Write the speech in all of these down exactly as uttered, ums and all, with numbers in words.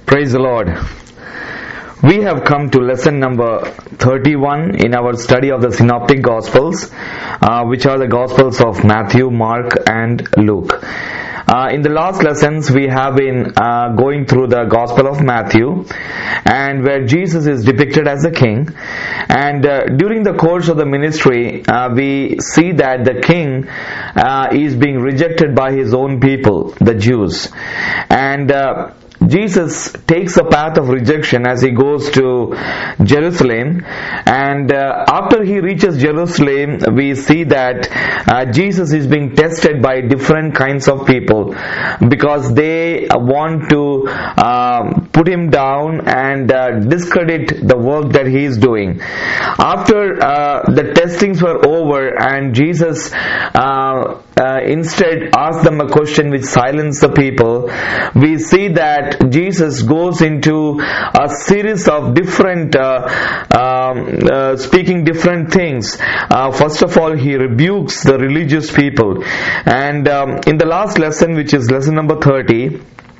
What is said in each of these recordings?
Praise the Lord. We have come to lesson number thirty-one in our study of the Synoptic Gospels, uh, which are the Gospels of Matthew, Mark and Luke. Uh, in the last lessons, we have been uh, going through the Gospel of Matthew, and where Jesus is depicted as the king. And uh, during the course of the ministry, uh, we see that the king uh, is being rejected by his own people, the Jews. And uh, Jesus takes a path of rejection as he goes to Jerusalem, and uh, after he reaches Jerusalem, we see that uh, Jesus is being tested by different kinds of people because they want to uh, put him down and uh, discredit the work that he is doing. After uh, the testings were over and Jesus uh, uh, instead asked them a question which silenced the people, we see that Jesus goes into a series of different uh, um, uh, speaking different things. Uh, first of all, he rebukes the religious people, and um, in the last lesson, which is lesson number thirty,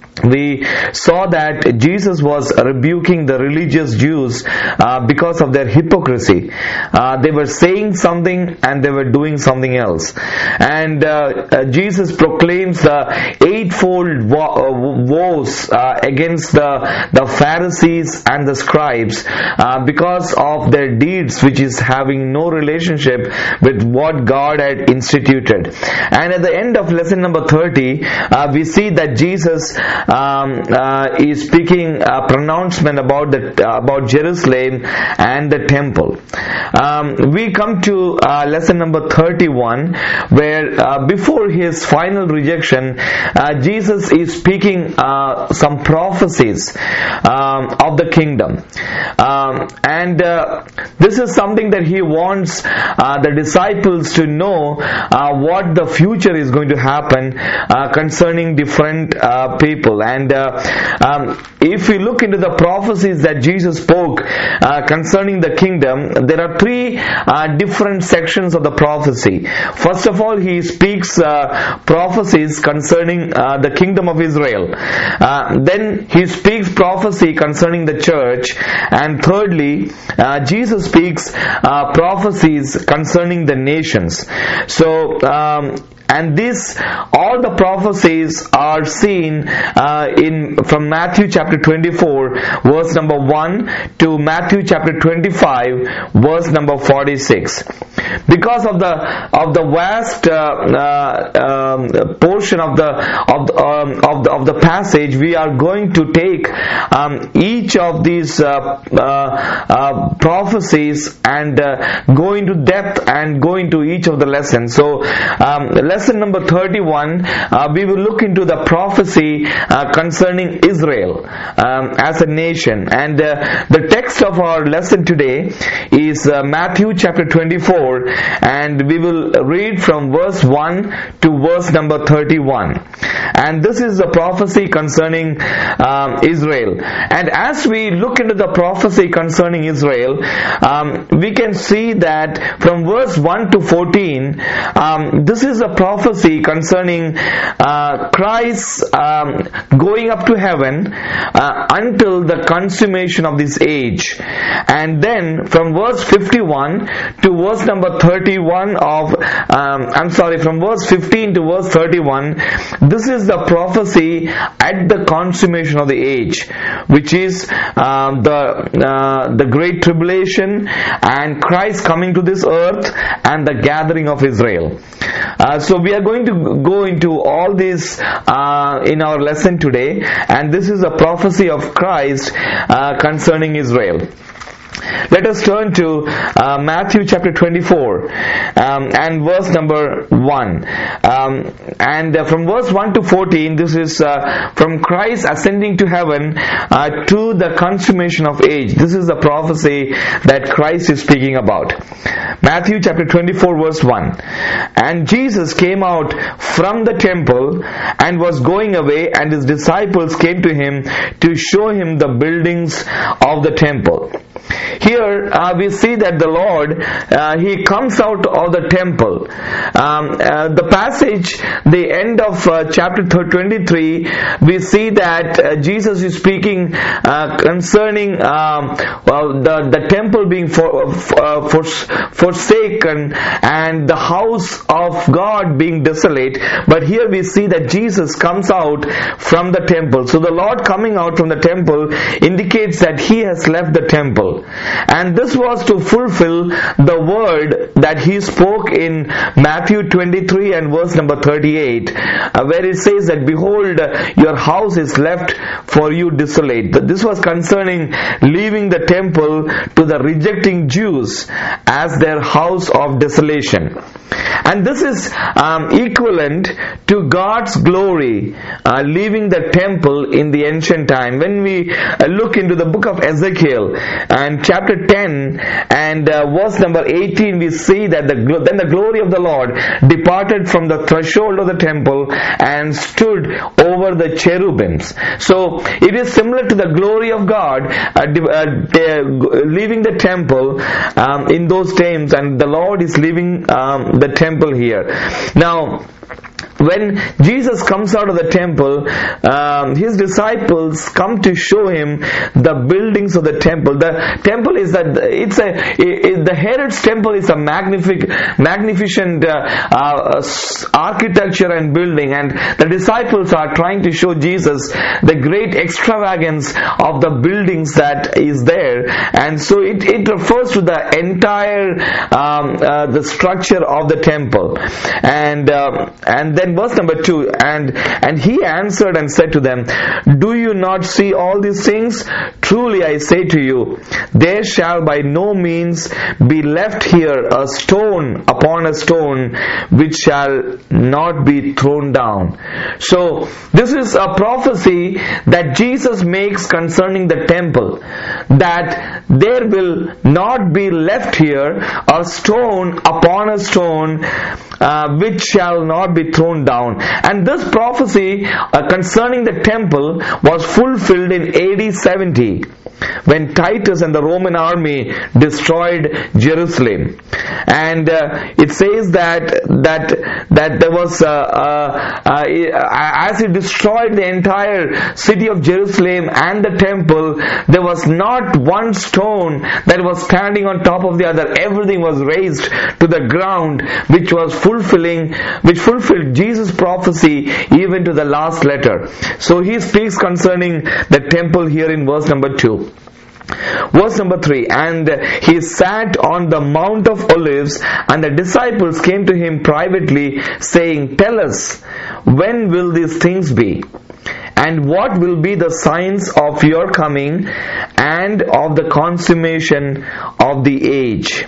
we saw that Jesus was rebuking the religious Jews uh, because of their hypocrisy. Uh, they were saying something and they were doing something else. And uh, uh, Jesus proclaims the eightfold wo- woes uh, against the, the Pharisees and the scribes uh, because of their deeds, which is having no relationship with what God had instituted. And at the end of lesson number thirty, uh, we see that Jesus Um, uh, is speaking a pronouncement about the uh, about Jerusalem and the temple. Um, we come to uh, lesson number thirty-one, where uh, before his final rejection, uh, Jesus is speaking uh, some prophecies um, of the kingdom, um, and uh, this is something that he wants uh, the disciples to know uh, what the future is going to happen uh, concerning different uh, people. And uh, um, if we look into the prophecies that Jesus spoke uh, concerning the kingdom, there are three uh, different sections of the prophecy. First of all, he speaks uh, prophecies concerning uh, the kingdom of Israel. Uh, then he speaks prophecy concerning the church. And thirdly, uh, Jesus speaks uh, prophecies concerning the nations. So, um, and this, all the prophecies are seen uh, in from Matthew chapter twenty-four, verse number one to Matthew chapter twenty-five, verse number forty-six. Because of the of the vast uh, uh, um, portion of the of the, um, of the of the passage, we are going to take um, each of these uh, uh, uh, prophecies and uh, go into depth and go into each of the lessons. So, um, lesson number thirty-one, uh, we will look into the prophecy uh, concerning Israel um, as a nation, and uh, the text of our lesson today is uh, Matthew chapter twenty-four, and we will read from verse one to verse number thirty-one. And this is the prophecy concerning um, Israel. And as we look into the prophecy concerning Israel, um, we can see that from verse one to fourteen, um, this is a prophecy concerning uh, Christ um, going up to heaven uh, until the consummation of this age. And then from verse fifty-one to verse number thirty-one of um, I'm sorry from verse fifteen to verse thirty-one, this is the prophecy at the consummation of the age, which is uh, the uh, the great tribulation and Christ coming to this earth and the gathering of Israel. Uh, so we are going to go into all this uh, in our lesson today, and this is a prophecy of Christ uh, concerning Israel. Let us turn to uh, Matthew chapter twenty-four um, and verse number one. Um, and uh, from verse one to fourteen, this is uh, from Christ ascending to heaven uh, to the consummation of age. This is the prophecy that Christ is speaking about. Matthew chapter twenty-four, verse one. And Jesus came out from the temple and was going away, and his disciples came to him to show him the buildings of the temple. Here uh, we see that the Lord, uh, He comes out of the temple. Um, uh, the passage, the end of uh, chapter twenty-three, we see that uh, Jesus is speaking uh, concerning um, well, the, the temple being for, uh, for, forsaken and the house of God being desolate. But here we see that Jesus comes out from the temple. So the Lord coming out from the temple indicates that He has left the temple. And this was to fulfill the word that He spoke in Matthew twenty-three and verse number thirty-eight, uh, where it says that, behold, your house is left for you desolate. This was concerning leaving the temple to the rejecting Jews as their house of desolation. And this is um, equivalent to God's glory uh, leaving the temple in the ancient time. When we uh, look into the book of Ezekiel and chapter ten and uh, verse number eighteen, we see that the then the glory of the Lord departed from the threshold of the temple and stood over the cherubims. So it is similar to the glory of God uh, uh, leaving the temple um, in those times, and the Lord is leaving um, the temple here. Now, when Jesus comes out of the temple, um, His disciples come to show Him the buildings of the temple. The temple is that it's a it, the Herod's temple is a magnific, magnificent uh, uh, architecture and building, and the disciples are trying to show Jesus the great extravagance of the buildings that is there, and so it, it refers to the entire um, uh, the structure of the temple, and uh, and then verse number two, and and He answered and said to them, do you not see all these things? Truly I say to you, there shall by no means be left here a stone upon a stone which shall not be thrown down. So this is a prophecy that Jesus makes concerning the temple, that there will not be left here a stone upon a stone uh, which shall not be thrown down. And this prophecy uh, concerning the temple was fulfilled in A D seventy, when Titus and the Roman army destroyed Jerusalem. And uh, it says that that that there was uh, uh, uh, as he destroyed the entire city of Jerusalem and the temple, there was not one stone that was standing on top of the other. Everything was raised to the ground, which was fulfilling, which fulfilled Jesus' prophecy even to the last letter. So he speaks concerning the temple here in verse number two. Verse number three, and he sat on the Mount of Olives, and the disciples came to him privately, saying, tell us, when will these things be? And what will be the signs of your coming and of the consummation of the age?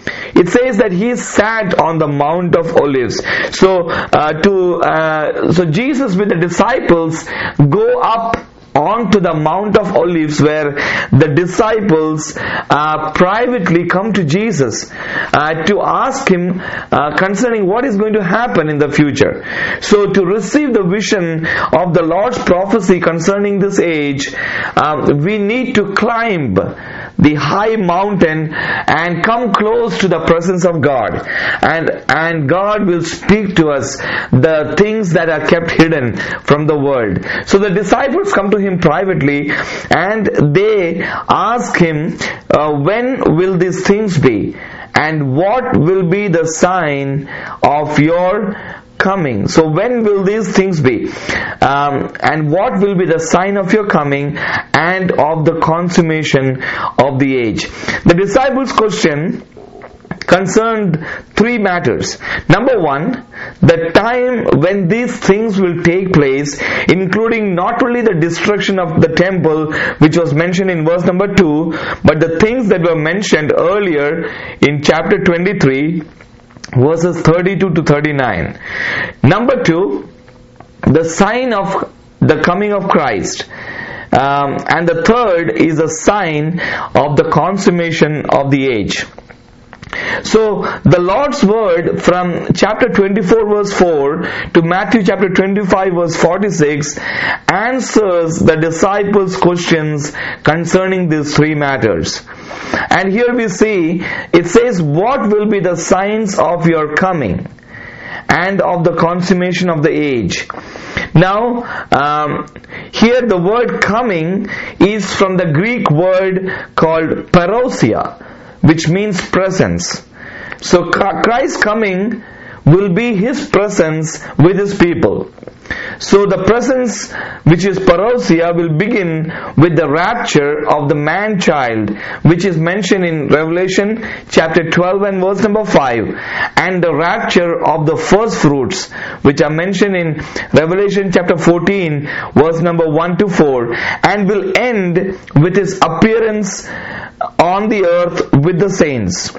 It says that he sat on the Mount of Olives. So, uh, to uh, so Jesus with the disciples go up onto the Mount of Olives, where the disciples uh, privately come to Jesus uh, to ask Him uh, concerning what is going to happen in the future. So to receive the vision of the Lord's prophecy concerning this age, um, we need to climb the high mountain and come close to the presence of God, and and God will speak to us the things that are kept hidden from the world. So the disciples come to Him privately and they ask Him, uh, when will these things be, and what will be the sign of your coming? So when will these things be, um, and what will be the sign of your coming and of the consummation of the age? The disciples' question concerned three matters. Number one, the time when these things will take place, including not only the destruction of the temple, which was mentioned in verse number two, but the things that were mentioned earlier in chapter twenty-three, verses thirty-two to thirty-nine. Number two, the sign of the coming of Christ. Um, and the third is a sign of the consummation of the age. So the Lord's word from chapter twenty-four verse four to Matthew chapter twenty-five verse forty-six answers the disciples' questions concerning these three matters. And here we see, it says, what will be the signs of your coming and of the consummation of the age? Now, um, here the word coming is from the Greek word called parousia, which means presence. So Christ's coming will be His presence with His people. So the presence, which is parousia, will begin with the rapture of the man-child, which is mentioned in Revelation chapter twelve and verse number five, and the rapture of the first fruits, which are mentioned in Revelation chapter fourteen verse number one to four, and will end with His appearance on the earth with the saints.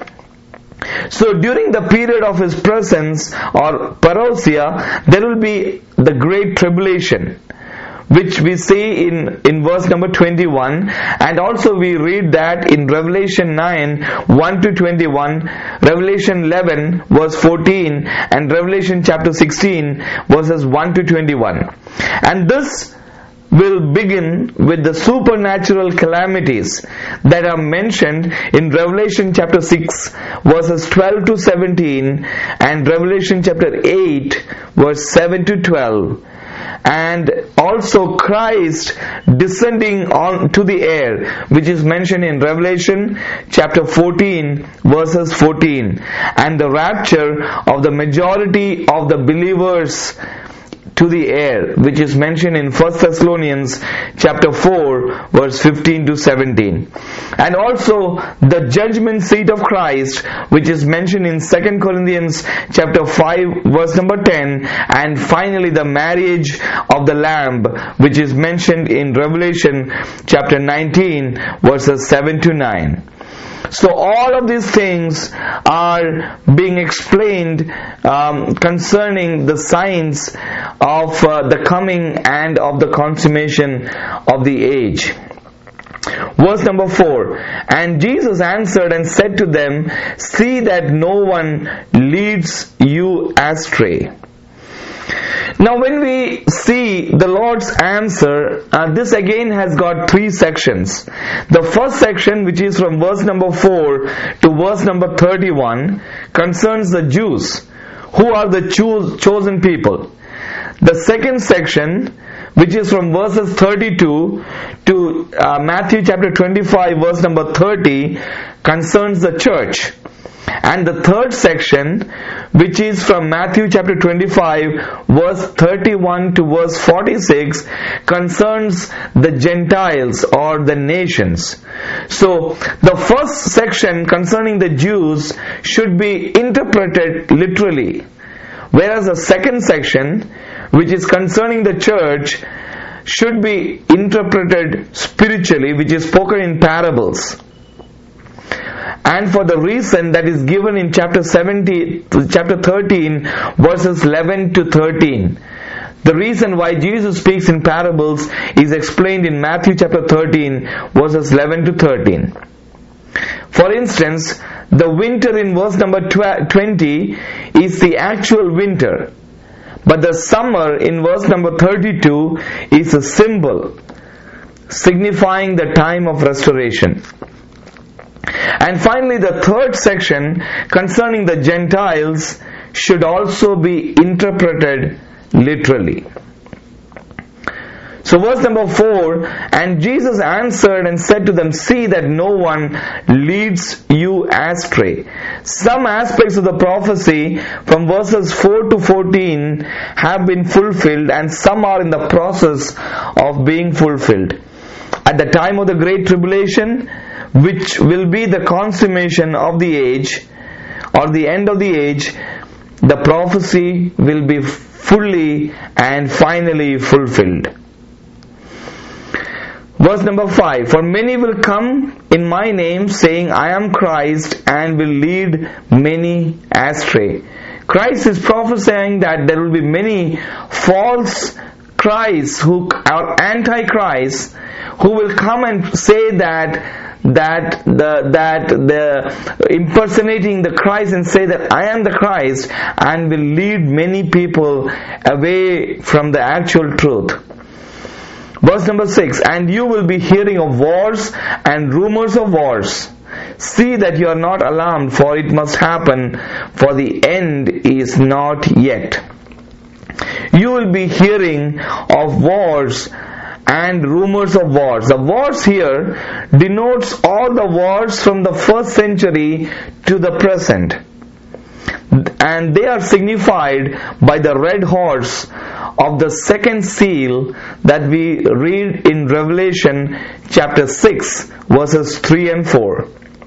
So during the period of His presence, or parousia, there will be the great tribulation, which we see in, in verse number twenty-one, and also we read that in Revelation nine, one to twenty-one, Revelation eleven verse fourteen, and Revelation chapter sixteen verses one to twenty-one. And this will begin with the supernatural calamities that are mentioned in Revelation chapter six verses twelve to seventeen, and Revelation chapter eight verse seven to twelve, and also Christ descending on to the air, which is mentioned in Revelation chapter fourteen verses fourteen, and the rapture of the majority of the believers to the air, which is mentioned in First Thessalonians chapter four verse fifteen to seventeen, and also the judgment seat of Christ, which is mentioned in Second Corinthians chapter five verse number ten, and finally the marriage of the Lamb, which is mentioned in Revelation chapter nineteen verses seven to nine. So all of these things are being explained um, concerning the signs of uh, the coming and of the consummation of the age. Verse number four, and Jesus answered and said to them, see that no one leads you astray. Now when we see the Lord's answer, uh, this again has got three sections. The first section, which is from verse number four to verse number thirty-one, concerns the Jews, who are the cho- chosen people. The second section, which is from verses thirty-two to uh, Matthew chapter twenty-five verse number thirty, concerns the church. And the third section, which is from Matthew chapter twenty-five verse thirty-one to verse forty-six, concerns the Gentiles or the nations. So the first section concerning the Jews should be interpreted literally, whereas the second section, which is concerning the church, should be interpreted spiritually, which is spoken in parables. And for the reason that is given in chapter seventeen, chapter thirteen, verses eleven to thirteen. The reason why Jesus speaks in parables is explained in Matthew chapter thirteen, verses eleven to thirteen. For instance, the winter in verse number twenty is the actual winter, but the summer in verse number thirty-two is a symbol signifying the time of restoration. And finally, the third section concerning the Gentiles should also be interpreted literally. So verse number four, and Jesus answered and said to them, see that no one leads you astray. Some aspects of the prophecy from verses four to fourteen have been fulfilled, and some are in the process of being fulfilled. At the time of the Great Tribulation, which will be the consummation of the age, or the end of the age, the prophecy will be fully and finally fulfilled. Verse number five, for many will come in my name, saying, I am Christ, and will lead many astray. Christ is prophesying that there will be many false Christs who are anti-Christ, who will come and say that that the that the impersonating the Christ and say that I am the Christ, and will lead many people away from the actual truth. Verse number six, and you will be hearing of wars and rumors of wars. See that you are not alarmed, for it must happen, for the end is not yet. You will be hearing of wars and rumors of wars. The wars here denotes all the wars from the first century to the present. And they are signified by the red horse of the second seal that we read in Revelation chapter six verses three and four.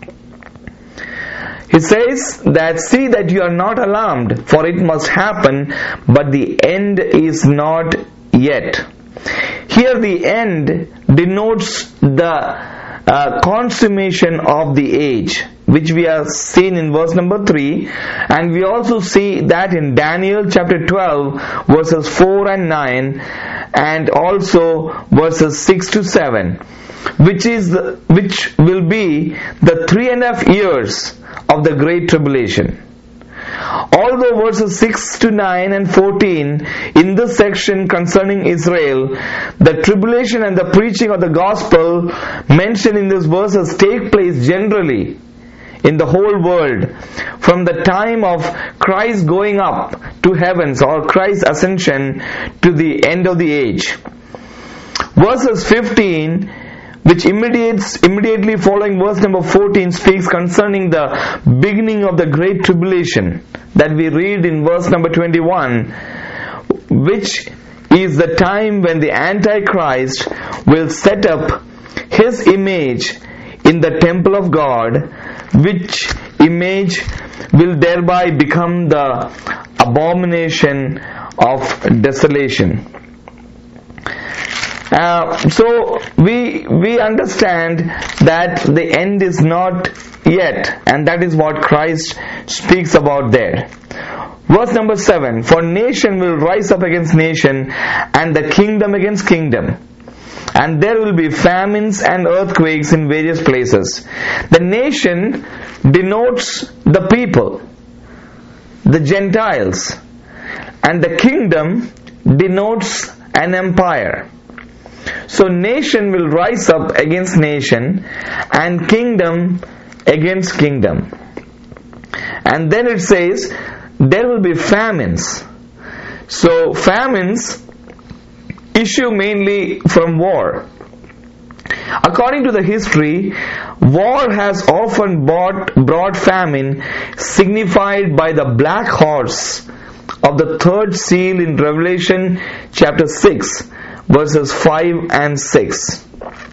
He says that, see that you are not alarmed, for it must happen, but the end is not yet. Here the end denotes the uh, consummation of the age, which we have seen in verse number three, and we also see that in Daniel chapter twelve verses four and nine, and also verses six to seven, which is the, which will be the three and a half years of the Great Tribulation. Although verses six to nine and fourteen in this section concerning Israel, the tribulation and the preaching of the gospel mentioned in these verses take place generally in the whole world from the time of Christ going up to heavens or Christ's ascension to the end of the age. Verses fifteen, which immediates, immediately following verse number fourteen, speaks concerning the beginning of the Great Tribulation that we read in verse number twenty-one, which is the time when the Antichrist will set up his image in the temple of God, which image will thereby become the abomination of desolation. Uh, so we we understand that the end is not yet, and that is what Christ speaks about there. Verse number seven, for nation will rise up against nation, and the kingdom against kingdom, and there will be famines and earthquakes in various places. The nation denotes the people, the Gentiles, and the kingdom denotes an empire. So nation will rise up against nation, and kingdom against kingdom. And then it says there will be famines. So famines issue mainly from war. According to the history, war has often brought, brought famine, signified by the black horse of the third seal in Revelation chapter six verses five and six.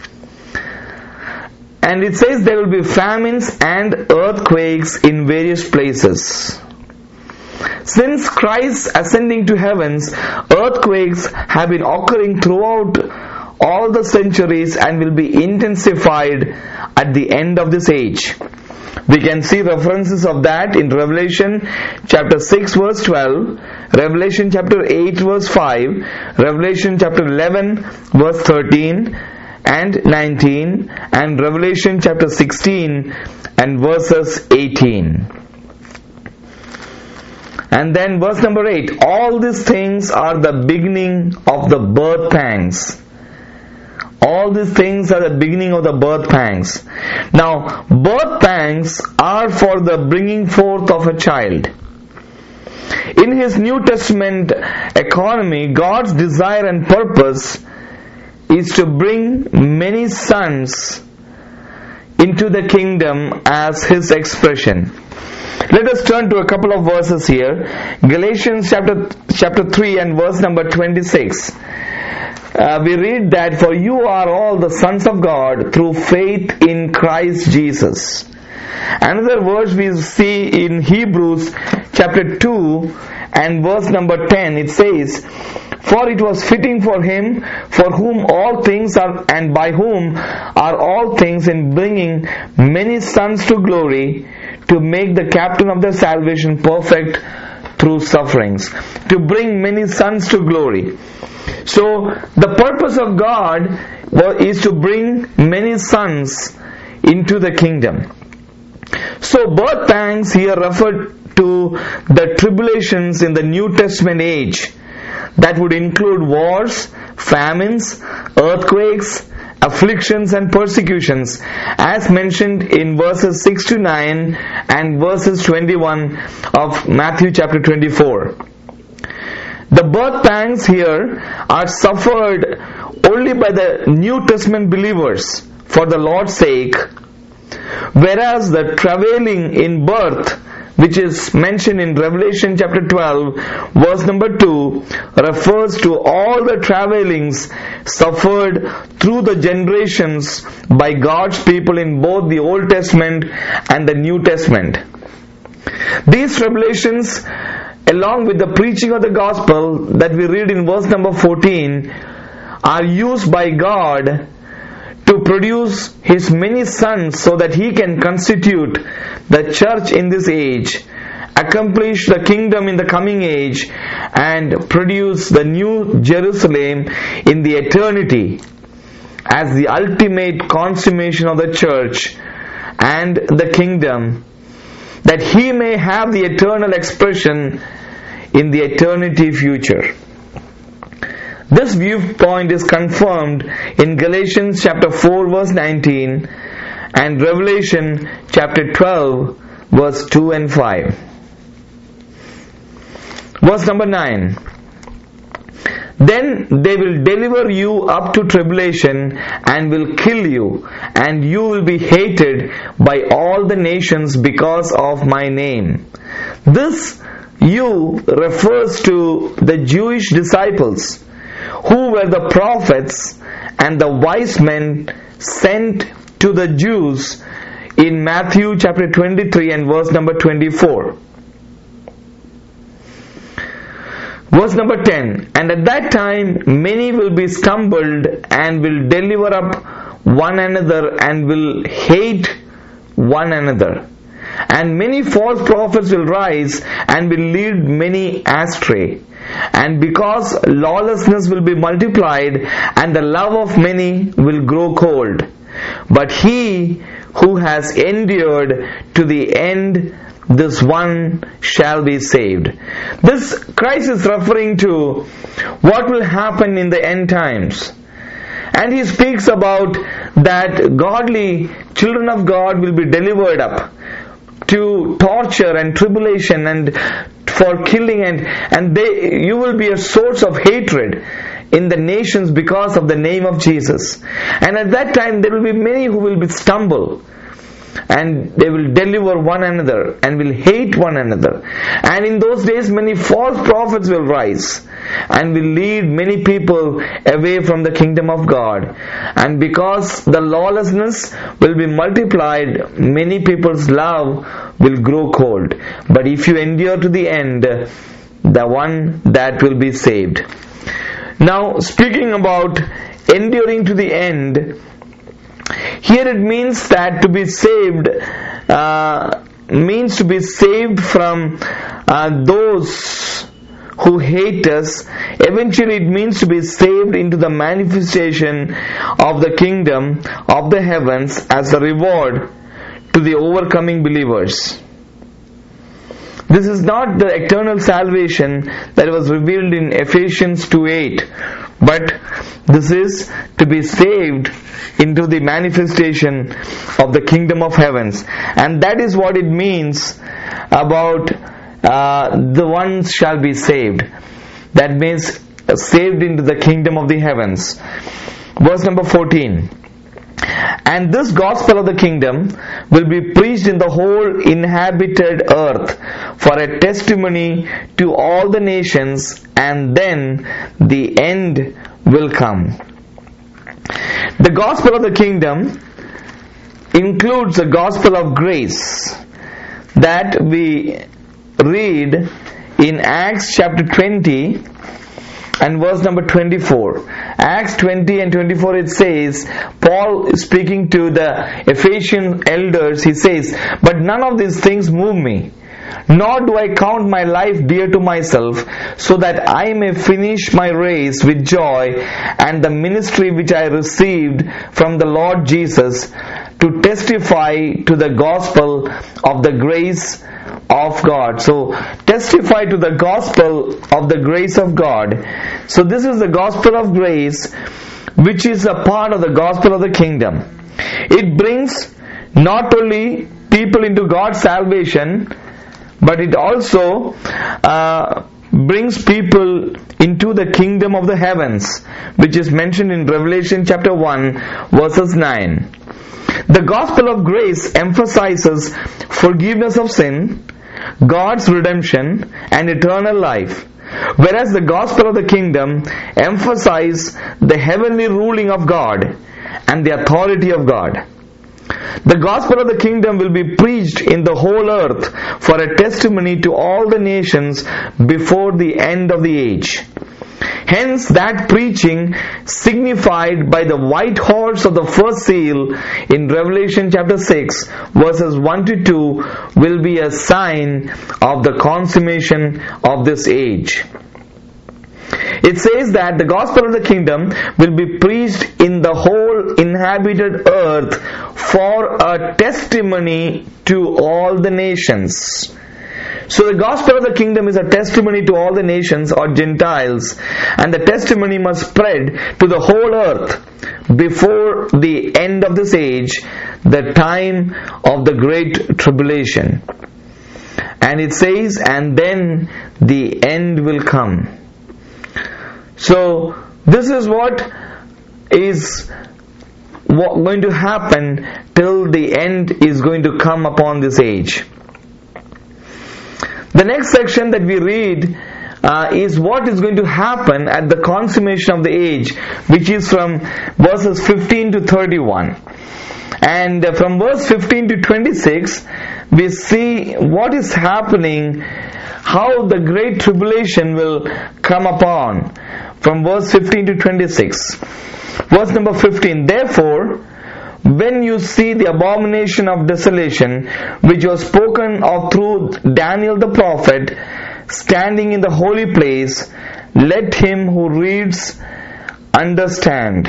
And it says there will be famines and earthquakes in various places. Since Christ's ascending to heavens, earthquakes have been occurring throughout all the centuries and will be intensified at the end of this age. We can see references of that in Revelation chapter six verse twelve, Revelation chapter eight verse five, Revelation chapter eleven verse thirteen and nineteen, and Revelation chapter sixteen and verses eighteen. And then verse number eight, all these things are the beginning of the birth pangs. All these things are the beginning of the birth pangs. Now, birth pangs are for the bringing forth of a child. In His New Testament economy, God's desire and purpose is to bring many sons into the kingdom as His expression. Let us turn to a couple of verses here. Galatians chapter, chapter three and verse number twenty-six. Uh, we read that, for you are all the sons of God through faith in Christ Jesus. Another verse we see in Hebrews chapter two and verse number ten. It says, for it was fitting for Him, for whom all things are, and by whom are all things, in bringing many sons to glory, to make the captain of their salvation perfect through sufferings. To bring many sons to glory. So the purpose of God is to bring many sons into the kingdom. So birth pangs here refer to the tribulations in the New Testament age that would include wars, famines, earthquakes, afflictions and persecutions, as mentioned in verses six to nine and verses twenty-one of Matthew chapter twenty-four. The birth pangs here are suffered only by the New Testament believers for the Lord's sake, whereas the travailing in birth, which is mentioned in Revelation chapter twelve verse number two, refers to all the travailings suffered through the generations by God's people in both the Old Testament and the New Testament. These tribulations, along with the preaching of the gospel that we read in verse number fourteen, are used by God to produce His many sons so that He can constitute the church in this age, accomplish the kingdom in the coming age, and produce the new Jerusalem in the eternity as the ultimate consummation of the church and the kingdom, that He may have the eternal expression in the eternity future. This viewpoint is confirmed in Galatians chapter four verse nineteen and Revelation chapter twelve verse two and five. Verse number nine. Then they will deliver you up to tribulation and will kill you, and you will be hated by all the nations because of my name. This you refers to the Jewish disciples who were the prophets and the wise men sent to the Jews in Matthew chapter twenty-three and verse number twenty-four. Verse number ten. And at that time many will be stumbled and will deliver up one another and will hate one another. And many false prophets will rise and will lead many astray. And because lawlessness will be multiplied and the love of many will grow cold. But he who has endured to the end, this one shall be saved. This Christ is referring to what will happen in the end times. And he speaks about that godly children of God will be delivered up to torture and tribulation and for killing, and and they you will be a source of hatred in the nations because of the name of Jesus. And at that time there will be many who will be stumble, and they will deliver one another and will hate one another. And in those days many false prophets will rise and will lead many people away from the kingdom of God. And because the lawlessness will be multiplied, many people's love will grow cold. But if you endure to the end, the one that will be saved. Now, speaking about enduring to the end, here it means that to be saved uh, means to be saved from uh, those who hate us. Eventually it means to be saved into the manifestation of the kingdom of the heavens as a reward to the overcoming believers. This is not the eternal salvation that was revealed in Ephesians two eight, but this is to be saved into the manifestation of the kingdom of heavens. And that is what it means about uh, the ones shall be saved. That means uh, saved into the kingdom of the heavens. Verse number fourteen. And this gospel of the kingdom will be preached in the whole inhabited earth for a testimony to all the nations, and then the end will come. The gospel of the kingdom includes the gospel of grace that we read in Acts chapter twenty and verse number twenty-four. Acts twenty and twenty-four, it says, Paul is speaking to the Ephesian elders, he says, but none of these things move me, nor do I count my life dear to myself, so that I may finish my race with joy and the ministry which I received from the Lord Jesus to testify to the gospel of the grace of God. So, testify to the gospel of the grace of God. So, this is the gospel of grace, which is a part of the gospel of the kingdom. It brings not only people into God's salvation, but it also uh, brings people into the kingdom of the heavens, which is mentioned in Revelation chapter one verses nine. The gospel of grace emphasizes forgiveness of sin, God's redemption, and eternal life, whereas the gospel of the kingdom emphasizes the heavenly ruling of God and the authority of God. The gospel of the kingdom will be preached in the whole earth for a testimony to all the nations before the end of the age. Hence, that preaching signified by the white horse of the first seal in Revelation chapter six verses one to two will be a sign of the consummation of this age. It says that the gospel of the kingdom will be preached in the whole inhabited earth for a testimony to all the nations. So the gospel of the kingdom is a testimony to all the nations or Gentiles, and the testimony must spread to the whole earth before the end of this age, the time of the great tribulation. And it says, and then the end will come. So this is what is going to happen till the end is going to come upon this age. The next section that we read uh, is what is going to happen at the consummation of the age, which is from verses fifteen to thirty-one. And uh, from verse fifteen to twenty-six, we see what is happening, how the great tribulation will come upon. From verse fifteen to twenty-six. Verse number fifteen. Therefore, when you see the abomination of desolation, which was spoken of through Daniel the prophet, standing in the holy place, let him who reads understand.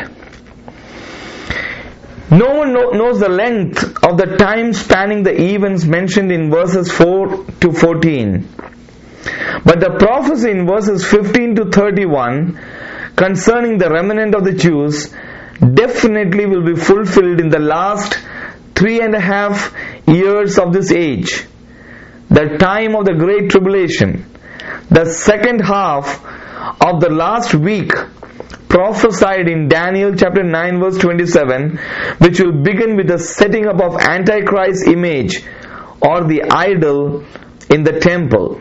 No one knows the length of the time spanning the events mentioned in verses four to fourteen. But the prophecy in verses fifteen to thirty-one concerning the remnant of the Jews definitely will be fulfilled in the last three and a half years of this age, the time of the great tribulation. The second half of the last week prophesied in Daniel chapter nine verse twenty-seven, which will begin with the setting up of Antichrist's image or the idol in the temple,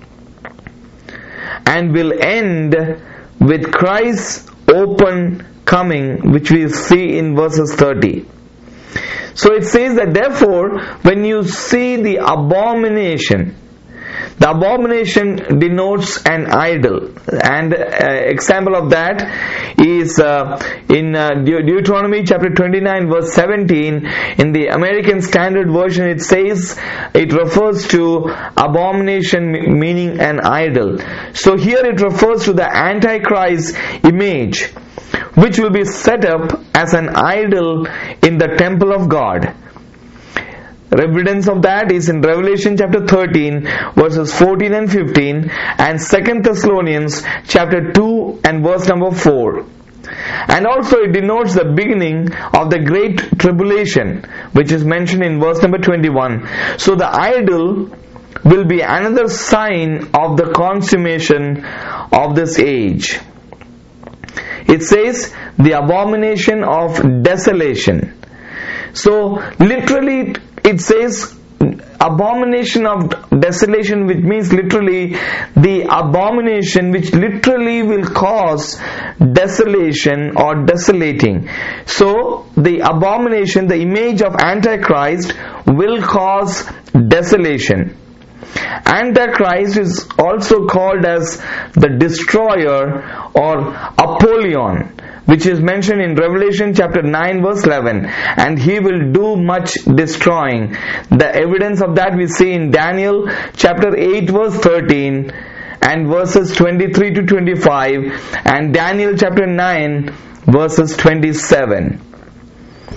and will end with Christ's open coming, which we see in verses thirty. So it says that therefore, when you see the abomination, the abomination denotes an idol, and uh, example of that is uh, in uh, De- Deuteronomy chapter twenty-nine verse seventeen. In the American Standard Version, it says it refers to abomination, meaning an idol. So here it refers to the Antichrist image, which will be set up as an idol in the temple of God. Evidence of that is in Revelation chapter thirteen verses fourteen and fifteen, and Second Thessalonians chapter two and verse number four. And also it denotes the beginning of the great tribulation, which is mentioned in verse number twenty-one. So the idol will be another sign of the consummation of this age. It says the abomination of desolation. So literally it says abomination of desolation, which means literally the abomination which literally will cause desolation or desolating. So the abomination, the image of Antichrist, will cause desolation. Antichrist is also called as the destroyer or Apollyon, which is mentioned in Revelation chapter nine verse eleven, and he will do much destroying. The evidence of that we see in Daniel chapter eight verse thirteen and verses twenty-three to twenty-five, and Daniel chapter nine verses twenty-seven.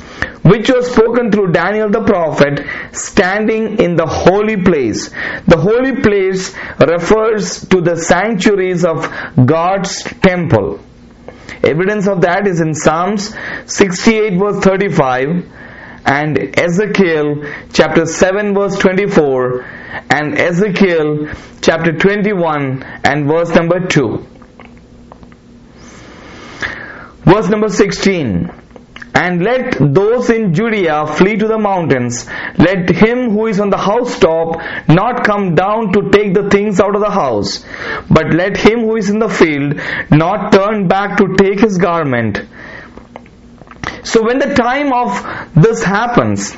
which was spoken through Daniel the prophet, standing in the holy place. The holy place refers to the sanctuaries of God's temple. Evidence of that is in Psalms sixty-eight verse thirty-five and Ezekiel chapter seven verse twenty-four and Ezekiel chapter twenty-one and verse number two. Verse number sixteen. And let those in Judea flee to the mountains. Let him who is on the housetop not come down to take the things out of the house. But let him who is in the field not turn back to take his garment. So when the time of this happens,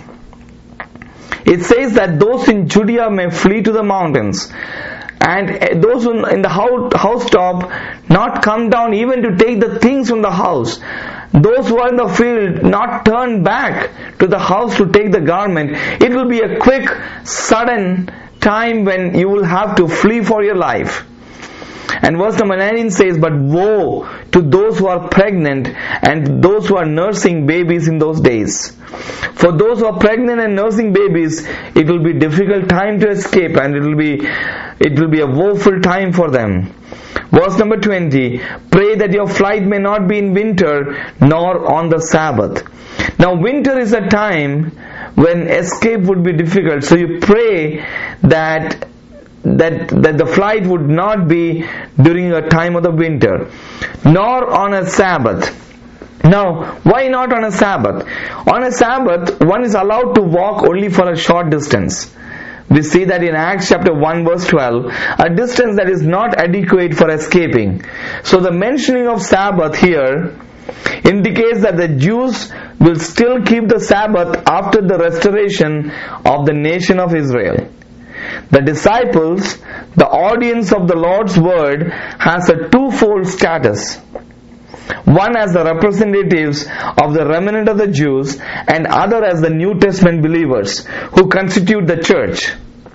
it says that those in Judea may flee to the mountains. And those in the housetop not come down even to take the things from the house. Those who are in the field not turn back to the house to take the garment. It will be a quick, sudden time when you will have to flee for your life. And verse number nineteen says, but woe to those who are pregnant and those who are nursing babies in those days. For those who are pregnant and nursing babies, it will be a difficult time to escape, and it will be it will be a woeful time for them. Verse number twenty, pray that your flight may not be in winter nor on the Sabbath. Now winter is a time when escape would be difficult, so you pray that that that the flight would not be during a time of the winter, nor on a Sabbath. Now, why not on a Sabbath? On a Sabbath, one is allowed to walk only for a short distance. We see that in Acts chapter one verse twelve, a distance that is not adequate for escaping. So the mentioning of Sabbath here indicates that the Jews will still keep the Sabbath after the restoration of the nation of Israel. The disciples, the audience of the Lord's word, has a twofold status. One as the representatives of the remnant of the Jews, and other as the New Testament believers who constitute the church.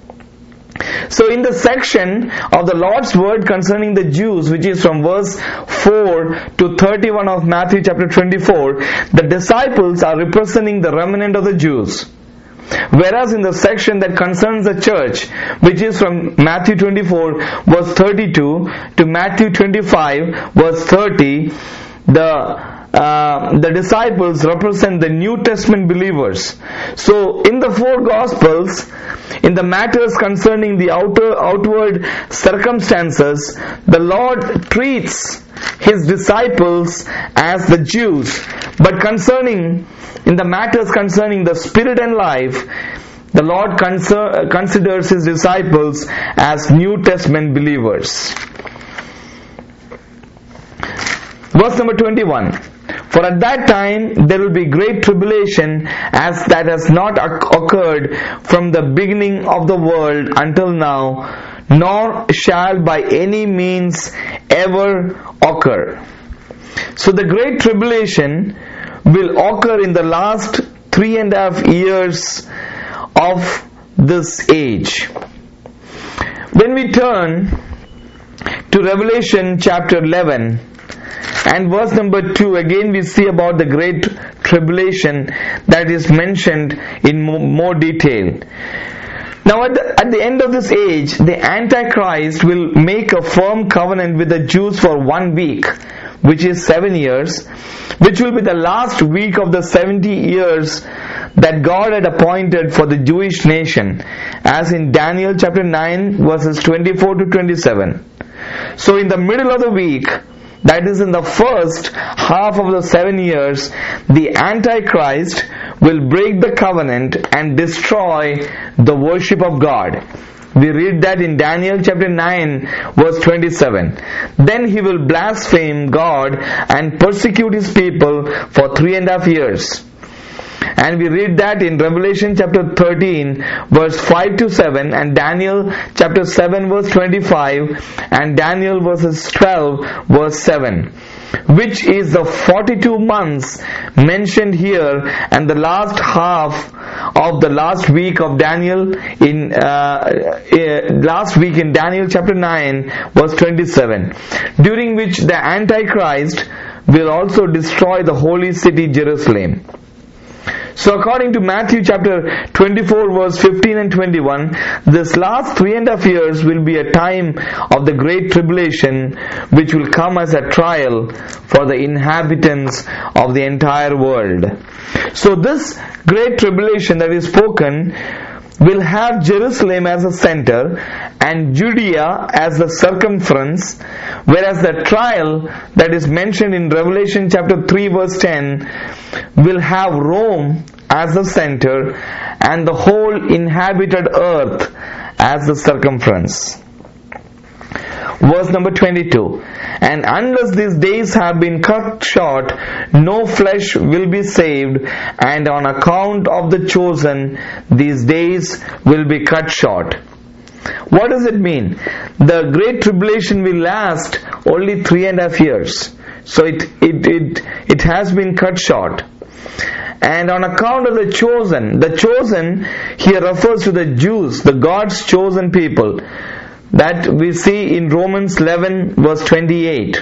So in the section of the Lord's word concerning the Jews, which is from verse four to thirty-one of Matthew chapter twenty-four, the disciples are representing the remnant of the Jews. Whereas in the section that concerns the church, which is from Matthew twenty-four verse thirty-two to Matthew twenty-five verse thirty, the uh, the disciples represent the New Testament believers. So in the four Gospels, in the matters concerning the outer outward circumstances, the Lord treats His disciples as the Jews. But concerning, in the matters concerning the spirit and life, the Lord consider, considers His disciples as New Testament believers. Verse number twenty-one. For at that time there will be great tribulation, as that has not occurred from the beginning of the world until now, nor shall by any means ever occur. So the great tribulation will occur in the last three and a half years of this age. When we turn to Revelation chapter eleven and verse number two, again we see about the great tribulation that is mentioned in more, more detail. Now at the, at the end of this age, the Antichrist will make a firm covenant with the Jews for one week, which is seven years, which will be the last week of the seventy years that God had appointed for the Jewish nation, as in Daniel chapter nine verses twenty-four to twenty-seven. So in the middle of the week, that is in the first half of the seven years, the Antichrist will break the covenant and destroy the worship of God. We read that in Daniel chapter nine verse twenty-seven. Then he will blaspheme God and persecute his people for three and a half years. And we read that in Revelation chapter thirteen verse five to seven, and Daniel chapter seven verse twenty-five, and Daniel verses twelve verse seven, which is the forty-two months mentioned here, and the last half of the last week of Daniel in uh, uh, last week in Daniel chapter nine verse twenty-seven, during which the Antichrist will also destroy the holy city Jerusalem. So according to Matthew chapter twenty-four verse fifteen and twenty-one, this last three and a half years will be a time of the great tribulation, which will come as a trial for the inhabitants of the entire world. So this great tribulation that is spoken will have Jerusalem as a center and Judea as the circumference, whereas the trial that is mentioned in Revelation chapter three verse ten will have Rome as the center and the whole inhabited earth as the circumference. Verse number twenty-two, and unless these days have been cut short, no flesh will be saved, and on account of the chosen, these days will be cut short. What does it mean? The great tribulation will last only three and a half years. So it, it, it, it has been cut short. And on account of the chosen, the chosen here refers to the Jews, the God's chosen people, that we see in Romans eleven verse twenty-eight.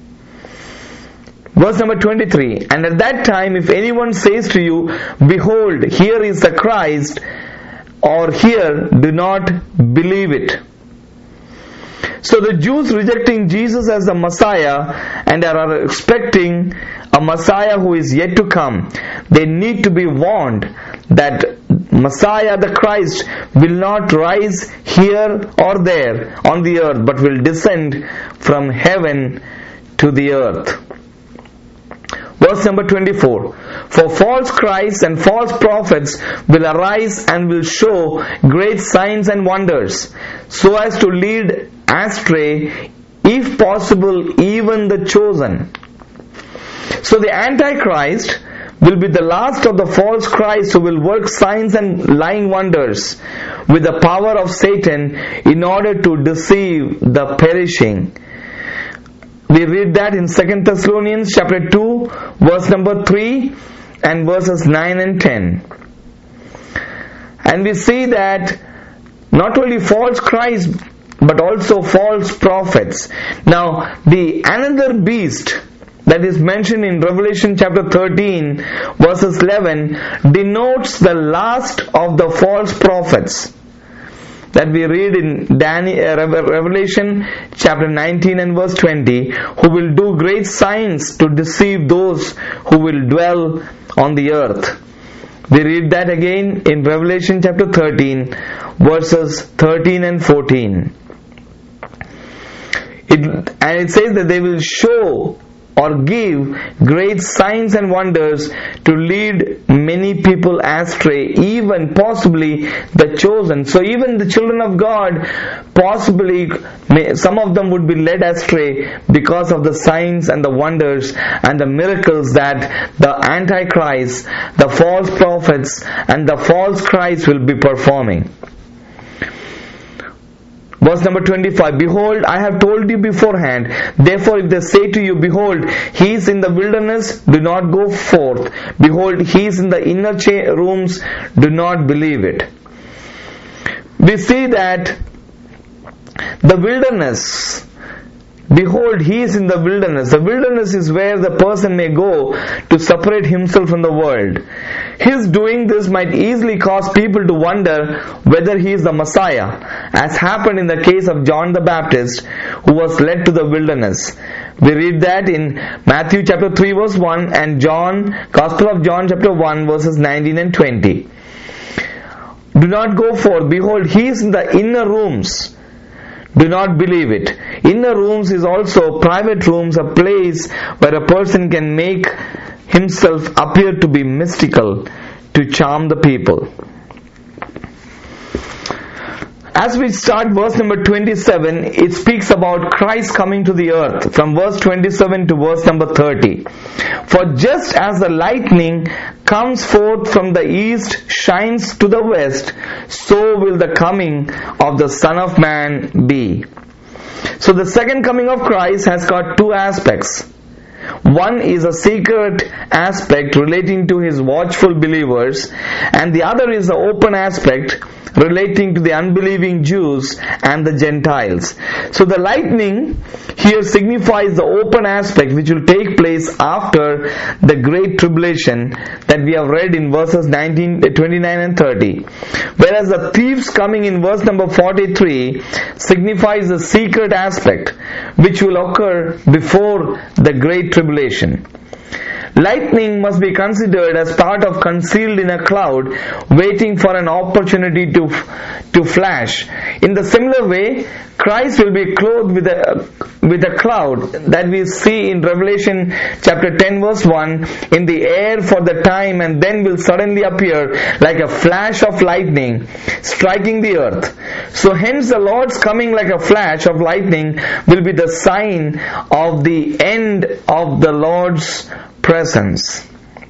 Verse number twenty-three, and at that time if anyone says to you, behold, here is the Christ, or here, do not believe it. So the Jews rejecting Jesus as the Messiah and are expecting a Messiah who is yet to come, they need to be warned that Messiah the Christ will not rise here or there on the earth, but will descend from heaven to the earth. Verse number twenty-four, for false Christs and false prophets will arise and will show great signs and wonders, so as to lead astray, if possible, even the chosen. So the Antichrist will be the last of the false Christs who will work signs and lying wonders with the power of Satan in order to deceive the perishing. We read that in Second Thessalonians chapter two verse number three and verses nine and ten. And we see that not only false Christ but also false prophets. Now the another beast that is mentioned in Revelation chapter thirteen verses eleven denotes the last of the false prophets that we read in Daniel, uh, Revelation chapter nineteen and verse twenty, who will do great signs to deceive those who will dwell on the earth. We read that again in Revelation chapter thirteen verses thirteen and fourteen. It, and it says that they will show or give great signs and wonders to lead many people astray, even possibly the chosen. So even the children of God, possibly may, some of them would be led astray because of the signs and the wonders and the miracles that the Antichrist, the false prophets and the false Christ will be performing. Verse number twenty-five, behold, I have told you beforehand. Therefore, if they say to you, behold, he is in the wilderness, do not go forth. Behold, he is in the inner cha- rooms, do not believe it. We see that the wilderness, behold, he is in the wilderness. The wilderness is where the person may go to separate himself from the world. His doing this might easily cause people to wonder whether he is the Messiah, as happened in the case of John the Baptist, who was led to the wilderness. We read that in Matthew chapter three verse one and John, Gospel of John chapter one verses nineteen and twenty. Do not go forth. Behold, he is in the inner rooms. Do not believe it. Inner rooms is also private rooms, a place where a person can make himself appear to be mystical to charm the people. As we start verse number twenty-seven, it speaks about Christ coming to the earth from verse twenty-seven to verse number thirty. For just as the lightning comes forth from the east, shines to the west, so will the coming of the Son of Man be. So the second coming of Christ has got two aspects. One is a secret aspect relating to his watchful believers, and the other is the open aspect relating to the unbelieving Jews and the Gentiles. So the lightning here signifies the open aspect which will take place after the great tribulation that we have read in verses nineteen, twenty-nine and thirty. Whereas the thieves coming in verse number forty-three signifies the secret aspect which will occur before the great tribulation. Lightning must be considered as part of concealed in a cloud, waiting for an opportunity to to flash. In the similar way, Christ will be clothed with a with a cloud that we see in Revelation chapter ten verse one in the air for the time, and then will suddenly appear like a flash of lightning striking the earth. So hence the Lord's coming like a flash of lightning will be the sign of the end of the Lord's presence.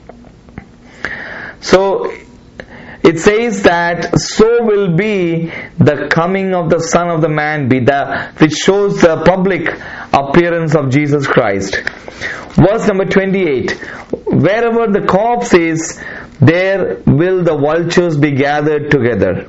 So it says that so will be the coming of the Son of the Man be, the which shows the public appearance of Jesus Christ. Verse number twenty-eight, wherever the corpse is, there will the vultures be gathered together.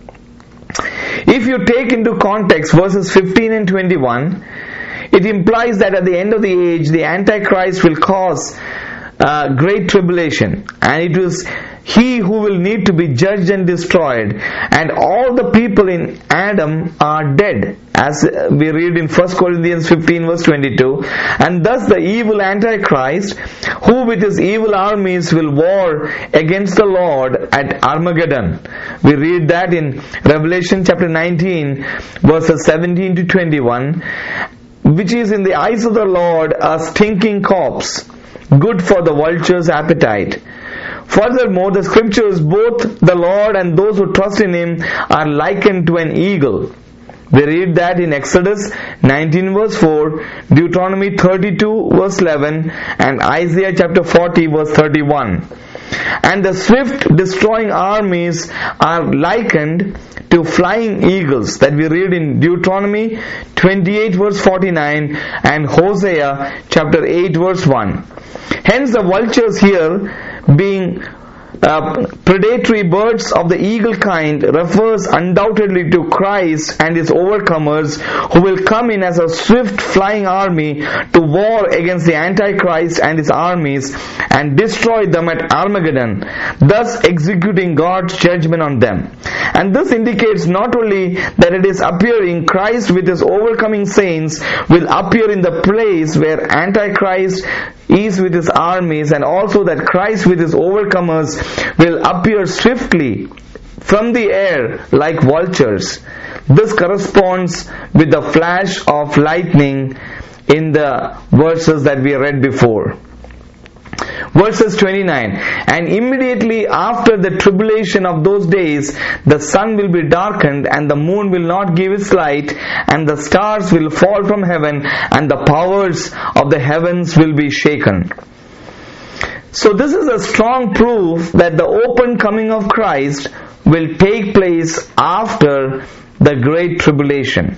If you take into context verses fifteen and twenty-one, it implies that at the end of the age, the Antichrist will cause uh, great tribulation, and it was he who will need to be judged and destroyed, and all the people in Adam are dead, as we read in First Corinthians fifteen verse twenty-two. And thus the evil Antichrist, who with his evil armies will war against the Lord at Armageddon. We read that in Revelation chapter nineteen verses seventeen to twenty-one, which is in the eyes of the Lord a stinking corpse, good for the vulture's appetite. Furthermore, the scriptures, both the Lord and those who trust in Him, are likened to an eagle. We read that in Exodus nineteen verse four, Deuteronomy thirty-two verse eleven, and Isaiah chapter forty verse thirty-one. And the swift destroying armies are likened to flying eagles that we read in Deuteronomy twenty-eight verse forty-nine and Hosea chapter eight verse one. Hence the vultures here being uh, predatory birds of the eagle kind refers undoubtedly to Christ and His overcomers, who will come in as a swift flying army to war against the Antichrist and his armies and destroy them at Armageddon, thus executing God's judgment on them. And this indicates not only that it is appearing, Christ with His overcoming saints will appear in the place where Antichrist is with his armies, and also that Christ with His overcomers will appear swiftly from the air like vultures. This corresponds with the flash of lightning in the verses that we read before. Verses twenty-nine, and immediately after the tribulation of those days, the sun will be darkened, and the moon will not give its light, and the stars will fall from heaven, and the powers of the heavens will be shaken. So this is a strong proof that the open coming of Christ will take place after the great tribulation.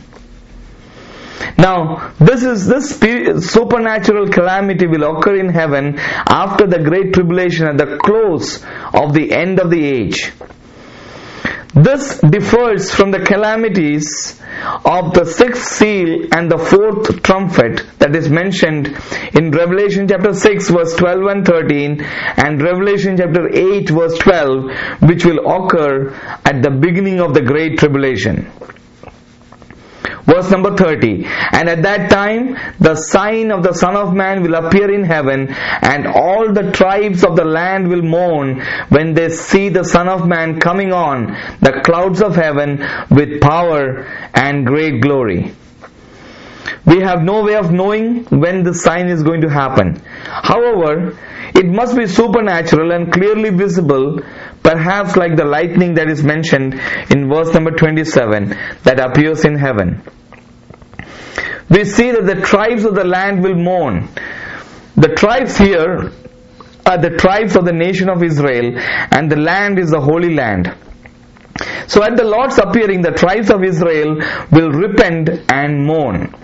Now, this is this supernatural calamity will occur in heaven after the great tribulation at the close of the end of the age. This differs from the calamities of the sixth seal and the fourth trumpet that is mentioned in Revelation chapter six verse twelve and thirteen and Revelation chapter eight verse twelve, which will occur at the beginning of the great tribulation. Verse number thirty, and at that time the sign of the Son of Man will appear in heaven, and all the tribes of the land will mourn when they see the Son of Man coming on the clouds of heaven with power and great glory. We have no way of knowing when the sign is going to happen. However, it must be supernatural and clearly visible, perhaps like the lightning that is mentioned in verse number twenty-seven that appears in heaven. We see that the tribes of the land will mourn. The tribes here are the tribes of the nation of Israel, and the land is the Holy Land. So at the Lord's appearing, the tribes of Israel will repent and mourn.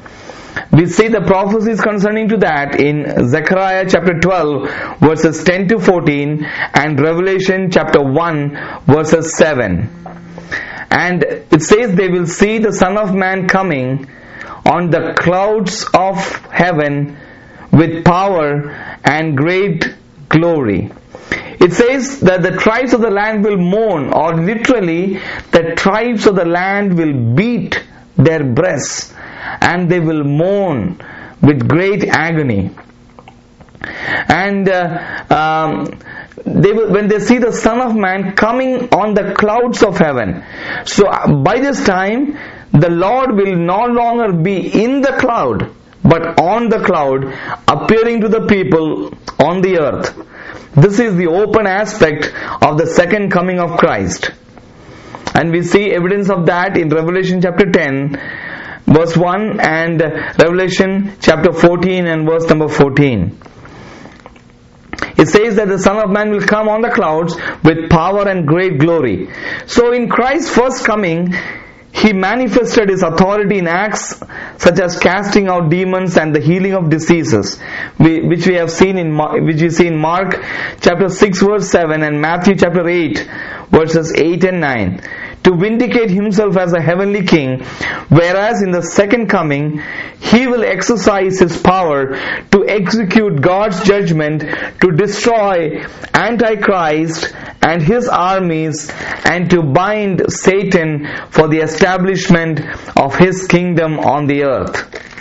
We see the prophecies concerning to that in Zechariah chapter twelve verses ten to fourteen and Revelation chapter one verses seven. And it says they will see the Son of Man coming on the clouds of heaven with power and great glory. It says that the tribes of the land will mourn, or literally the tribes of the land will beat their breasts and they will mourn with great agony. And uh, um, they will, when they see the Son of Man coming on the clouds of heaven. So uh, by this time the Lord will no longer be in the cloud, but on the cloud, appearing to the people on the earth. This is the open aspect of the second coming of Christ. And we see evidence of that in Revelation chapter ten verse one and Revelation chapter fourteen and verse number fourteen. It says that the Son of Man will come on the clouds with power and great glory. So in Christ's first coming, He manifested His authority in acts such as casting out demons and the healing of diseases, which we have seen in which we see in Mark chapter six verse seven and Matthew chapter eight verses eight and nine, to vindicate Himself as a heavenly King, whereas in the second coming He will exercise His power to execute God's judgment to destroy Antichrist and his armies and to bind Satan for the establishment of his kingdom on the earth.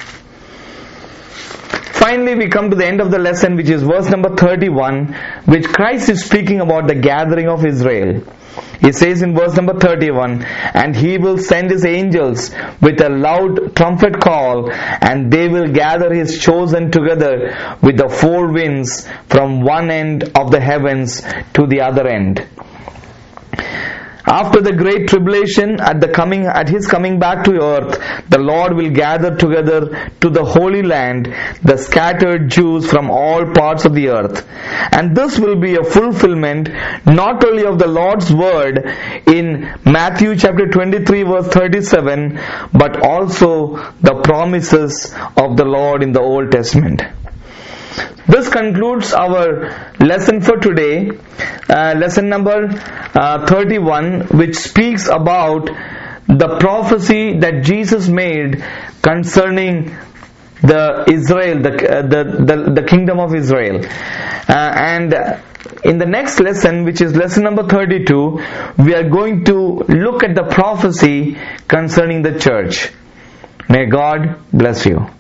Finally, we come to the end of the lesson, which is verse number thirty-one, which Christ is speaking about the gathering of Israel. He says in verse number thirty-one, "And He will send His angels with a loud trumpet call, and they will gather His chosen together with the four winds from one end of the heavens to the other end." After the great tribulation, at the coming, at His coming back to earth, the Lord will gather together to the Holy Land the scattered Jews from all parts of the earth. And this will be a fulfillment not only of the Lord's word in Matthew chapter twenty-three verse thirty-seven, but also the promises of the Lord in the Old Testament. This concludes our lesson for today, uh, lesson number uh, thirty-one, which speaks about the prophecy that Jesus made concerning the Israel, the uh, the, the the kingdom of Israel. Uh, and in the next lesson, which is lesson number thirty-two, we are going to look at the prophecy concerning the church. May God bless you.